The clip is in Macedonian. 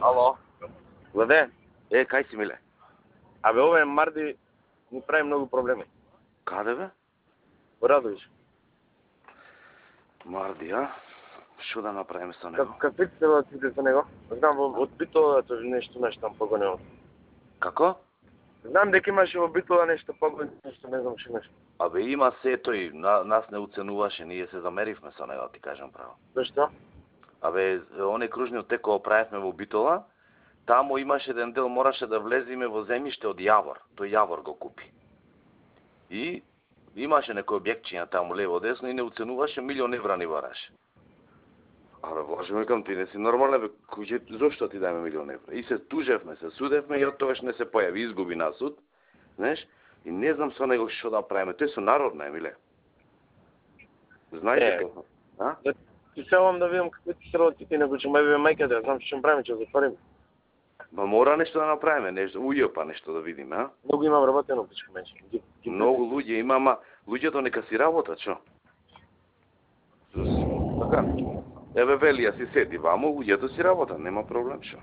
Ало. Леве, Кај си, миле? абе овој Марди ни прави многу проблеми. Каде, бе? Во Радовиш. Марди, а? Шо да направиме со него? Какви се релациите со него? Знам од Битола нешто там погонено. Како? Знам дека имаше во Битола нешто погонено, нешто не знам што нешто. Абе има се тој, нас не уценуваше, ние се замеривме со него, ти кажам право. Зашто? Абе, оне кружниот тек кога правевме во Битола, таму имаше еден дел, мораше да влеземе во земјиште од Јавор. Тој Јавор го купи. И имаше некој објектчиња таму лево десно и не уценуваше, €1.000.000 ни бараше. Абе, Боже ме кам, ти не си нормален, бе, зошто ти дајме €1.000.000? И се тужевме, се судевме и од тогаш не се појави, изгуби на суд, знаеш? И не знам со него што да правиме, тој со народна е, миле. Знаеш како? А? Ти селам да видам какви ти се релациите, него ќе ме бие мајка да знам што ќе правиме, ќе затворим. Ма мора нешто да направиме, нешто, па нешто да видиме, а? Многу имам работено, пичка мене. Многу луѓе има, ама луѓето нека си работат, што? Така. Еве Велија си седи ваму, луѓето си работат, нема проблем, што?